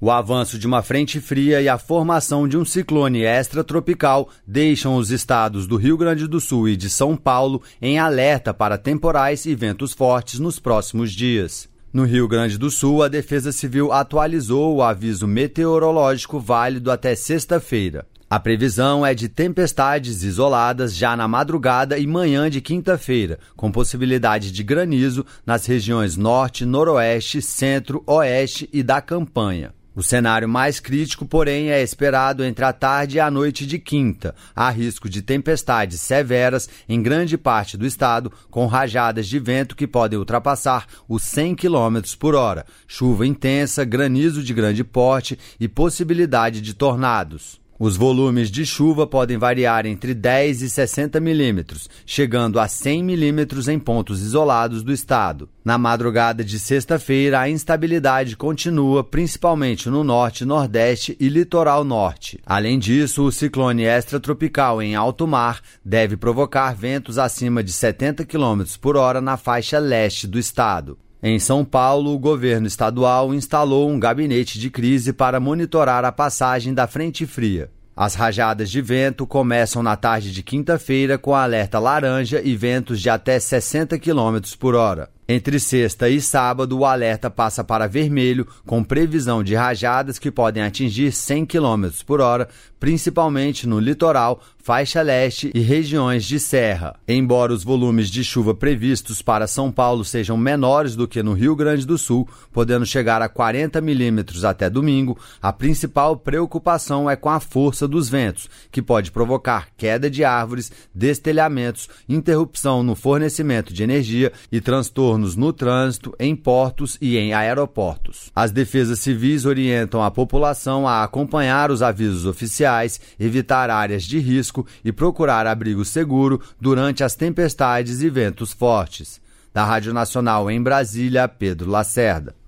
O avanço de uma frente fria e a formação de um ciclone extratropical deixam os estados do Rio Grande do Sul e de São Paulo em alerta para temporais e ventos fortes nos próximos dias. No Rio Grande do Sul, a Defesa Civil atualizou o aviso meteorológico válido até sexta-feira. A previsão é de tempestades isoladas já na madrugada e manhã de quinta-feira, com possibilidade de granizo nas regiões norte, noroeste, centro, oeste e da campanha. O cenário mais crítico, porém, é esperado entre a tarde e a noite de quinta. Há risco de tempestades severas em grande parte do estado, com rajadas de vento que podem ultrapassar os 100 km por hora, chuva intensa, granizo de grande porte e possibilidade de tornados. Os volumes de chuva podem variar entre 10 e 60 milímetros, chegando a 100 milímetros em pontos isolados do estado. Na madrugada de sexta-feira, a instabilidade continua, principalmente no norte, nordeste e litoral norte. Além disso, o ciclone extratropical em alto mar deve provocar ventos acima de 70 km por hora na faixa leste do estado. Em São Paulo, o governo estadual instalou um gabinete de crise para monitorar a passagem da frente fria. As rajadas de vento começam na tarde de quinta-feira com alerta laranja e ventos de até 60 km por hora. Entre sexta e sábado, o alerta passa para vermelho, com previsão de rajadas que podem atingir 100 km por hora, principalmente no litoral, faixa leste e regiões de serra. Embora os volumes de chuva previstos para São Paulo sejam menores do que no Rio Grande do Sul, podendo chegar a 40 milímetros até domingo, a principal preocupação é com a força dos ventos, que pode provocar queda de árvores, destelhamentos, interrupção no fornecimento de energia e transtornos no trânsito, em portos e em aeroportos. As defesas civis orientam a população a acompanhar os avisos oficiais, evitar áreas de risco e procurar abrigo seguro durante as tempestades e ventos fortes. Da Rádio Nacional em Brasília, Pedro Lacerda.